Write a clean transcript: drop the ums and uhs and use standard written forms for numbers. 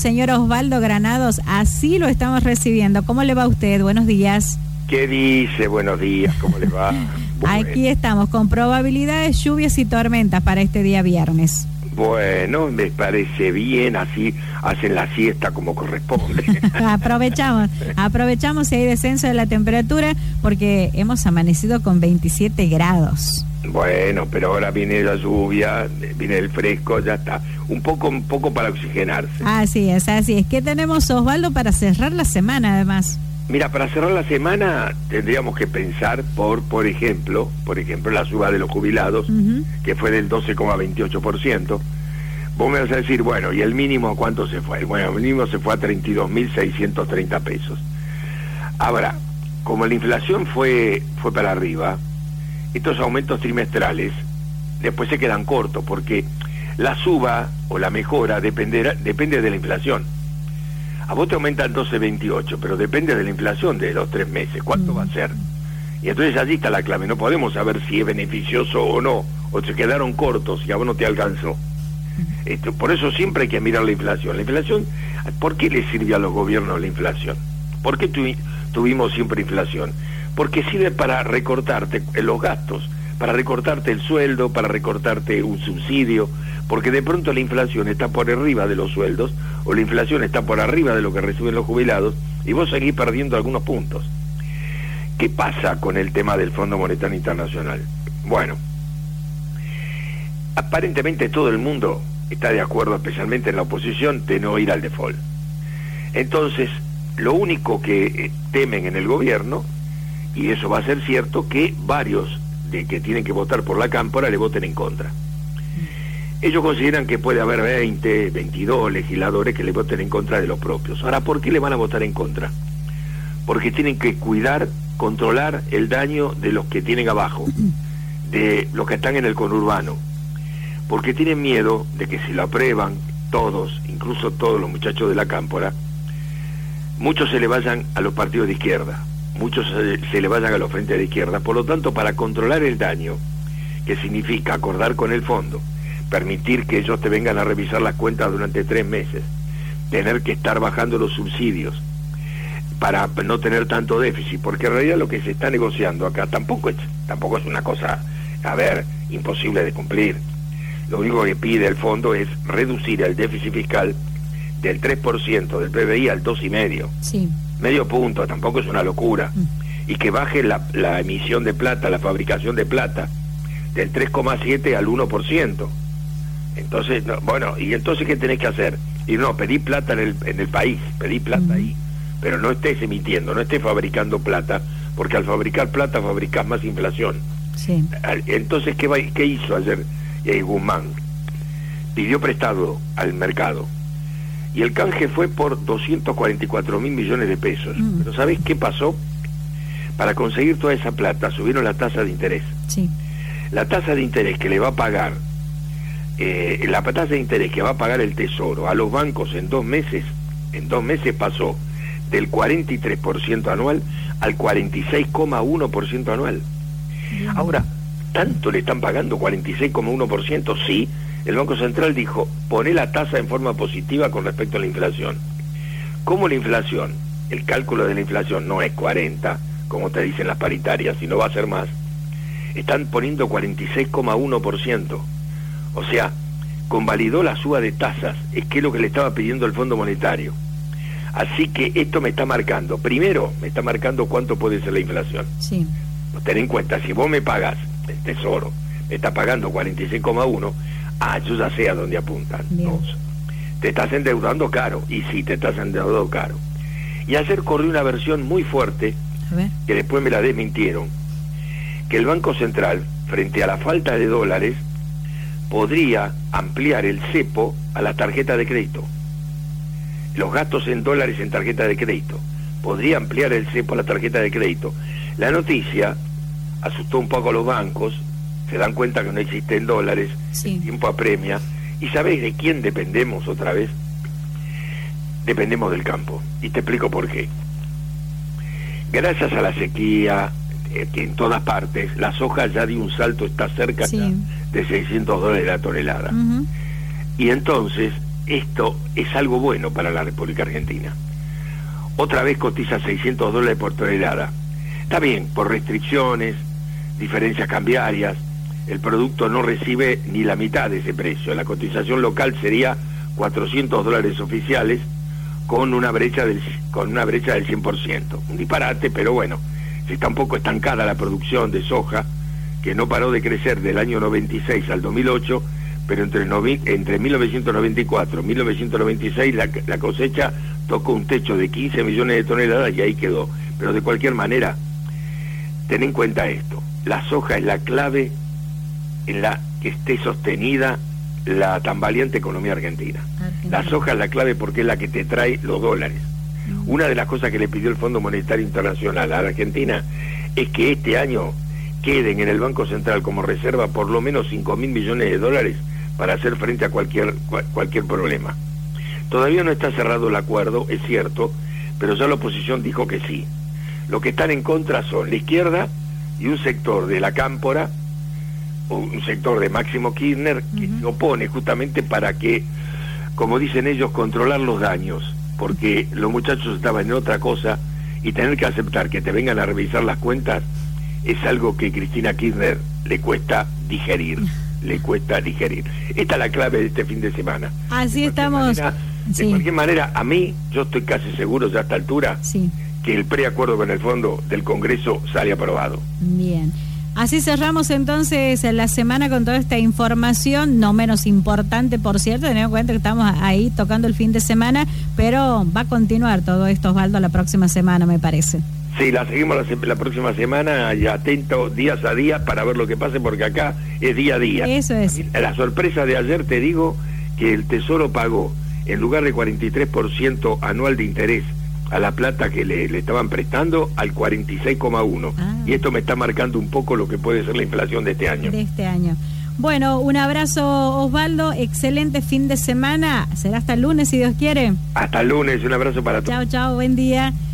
Señor Osvaldo Granados, así lo estamos recibiendo. ¿Cómo le va a usted? Buenos días. ¿Qué dice? Buenos días, ¿cómo le va? Aquí estamos, con probabilidades, lluvias y tormentas para este día viernes. Bueno, me parece bien, así hacen la siesta como corresponde. Aprovechamos si hay descenso de la temperatura, porque hemos amanecido con 27 grados. Bueno, pero ahora viene la lluvia, viene el fresco, ya está. Un poco para oxigenarse. Así es. ¿Qué tenemos, Osvaldo, para cerrar la semana, además? Mira, para cerrar la semana tendríamos que pensar por ejemplo, la suba de los jubilados, que fue del 12,28%. Vos me vas a decir, bueno, ¿y el mínimo a cuánto se fue? Bueno, el mínimo se fue a 32.630 pesos. Ahora, como la inflación fue para arriba, estos aumentos trimestrales después se quedan cortos, porque la suba o la mejora depende de la inflación. A vos te aumentan 12,28, pero depende de la inflación de los 3 meses. ¿Cuánto va a ser? Y entonces allí está la clave. No podemos saber si es beneficioso o no, o se quedaron cortos y a vos no te alcanzó. Por eso siempre hay que mirar la inflación. La inflación, ¿por qué le sirve a los gobiernos la inflación? ¿Por qué tuvimos siempre inflación? Porque sirve para recortarte los gastos, para recortarte el sueldo, para recortarte un subsidio, porque de pronto la inflación está por arriba de los sueldos, o la inflación está por arriba de lo que reciben los jubilados, y vos seguís perdiendo algunos puntos. ¿Qué pasa con el tema del Fondo Monetario Internacional? Bueno, aparentemente todo el mundo está de acuerdo, especialmente en la oposición, de no ir al default. Entonces, lo único que temen en el gobierno, y eso va a ser cierto, que varios de que tienen que votar por la cámpora le voten en contra. Ellos consideran que puede haber 22 legisladores que le voten en contra de los propios. Ahora, ¿por qué le van a votar en contra? Porque tienen que controlar el daño de los que tienen abajo, de los que están en el conurbano, porque tienen miedo de que si lo aprueban todos, incluso todos los muchachos de la cámpora, muchos se le vayan a los partidos de izquierda, muchos se le vayan a los frentes de izquierda. Por lo tanto, para controlar el daño, que significa acordar con el fondo, permitir que ellos te vengan a revisar las cuentas durante 3 meses, tener que estar bajando los subsidios para no tener tanto déficit, porque en realidad lo que se está negociando acá tampoco es una cosa, imposible de cumplir. Lo único que pide el fondo es reducir el déficit fiscal del 3% del PBI al 2,5%. Sí. Medio punto, tampoco es una locura. Y que baje la emisión de plata, la fabricación de plata, del 3,7% al 1%. Entonces, ¿y entonces qué tenés que hacer? Y pedí plata en el país, pedí plata ahí, pero no estés emitiendo, no estés fabricando plata, porque al fabricar plata fabricás más inflación. Sí. Entonces, ¿qué hizo ayer Guzmán? Pidió prestado al mercado, y el canje fue por 244.000 millones de pesos. Pero ¿sabés qué pasó? Para conseguir toda esa plata subieron la tasa de interés. Sí. La tasa de interés que le va a pagar la tasa de interés que va a pagar el Tesoro a los bancos en 2 meses pasó del 43% anual al 46,1% anual. Ahora, ¿tanto le están pagando 46,1%? Sí, el Banco Central dijo, poné la tasa en forma positiva con respecto a la inflación. ¿Cómo la inflación? El cálculo de la inflación no es 40, como te dicen las paritarias, sino va a ser más. Están poniendo 46,1%. O sea, convalidó la suba de tasas, es que es lo que le estaba pidiendo el Fondo Monetario. Así que esto me está marcando, primero, me está marcando cuánto puede ser la inflación. Sí. Ten en cuenta, si vos me pagas, el Tesoro, me está pagando 46,1, yo ya sé a dónde apuntan. Dos, te estás endeudando caro, y sí, te estás endeudando caro. Y ayer corrió una versión muy fuerte, que después me la desmintieron, que el Banco Central, frente a la falta de dólares, podría ampliar el cepo a la tarjeta de crédito. Los gastos en dólares en tarjeta de crédito. Podría ampliar el cepo a la tarjeta de crédito. La noticia asustó un poco a los bancos, se dan cuenta que no existen dólares, sí. El tiempo apremia. ¿Y sabéis de quién dependemos otra vez? Dependemos del campo. Y te explico por qué. Gracias a la sequía, que en todas partes, la soja ya dio un salto, está cerca ya de $600 la tonelada. Y entonces esto es algo bueno para la República Argentina. Otra vez cotiza $600 por tonelada. Está bien, por restricciones, diferencias cambiarias, el producto no recibe ni la mitad de ese precio. La cotización local sería $400 oficiales con una brecha del 100%. Un disparate, pero bueno, si está un poco estancada la producción de soja, que no paró de crecer del año 96 al 2008, pero entre 1994 y 1996 la cosecha tocó un techo de 15 millones de toneladas y ahí quedó. Pero de cualquier manera, ten en cuenta esto, la soja es la clave en la que esté sostenida la tambaleante economía argentina. La soja es la clave porque es la que te trae los dólares. Una de las cosas que le pidió el Fondo Monetario Internacional a la Argentina es que este año queden en el Banco Central como reserva por lo menos 5.000 millones de dólares para hacer frente a cualquier problema. Todavía no está cerrado el acuerdo, es cierto, pero ya la oposición dijo que sí. Los que están en contra son la izquierda y un sector de la Cámpora, o un sector de Máximo Kirchner, que se opone justamente para que, como dicen ellos, controlar los daños, porque los muchachos estaban en otra cosa y tener que aceptar que te vengan a revisar las cuentas es algo que a Cristina Kirchner le cuesta digerir. Esta es la clave de este fin de semana. Así estamos. De cualquier manera, a mí, yo estoy casi seguro ya a esta altura que el preacuerdo con el fondo del Congreso sale aprobado. Bien. Así cerramos entonces la semana con toda esta información, no menos importante, por cierto, teniendo en cuenta que estamos ahí tocando el fin de semana, pero va a continuar todo esto, Osvaldo, la próxima semana, me parece. Sí, la seguimos la próxima semana y atento días a día para ver lo que pase, porque acá es día a día. Eso es. La sorpresa de ayer, te digo, que el Tesoro pagó, en lugar de 43% anual de interés a la plata que le estaban prestando, al 46,1%. Y esto me está marcando un poco lo que puede ser la inflación de este año. Bueno, un abrazo, Osvaldo, excelente fin de semana. Será hasta el lunes, si Dios quiere. Hasta el lunes, un abrazo para todos. Chao, buen día.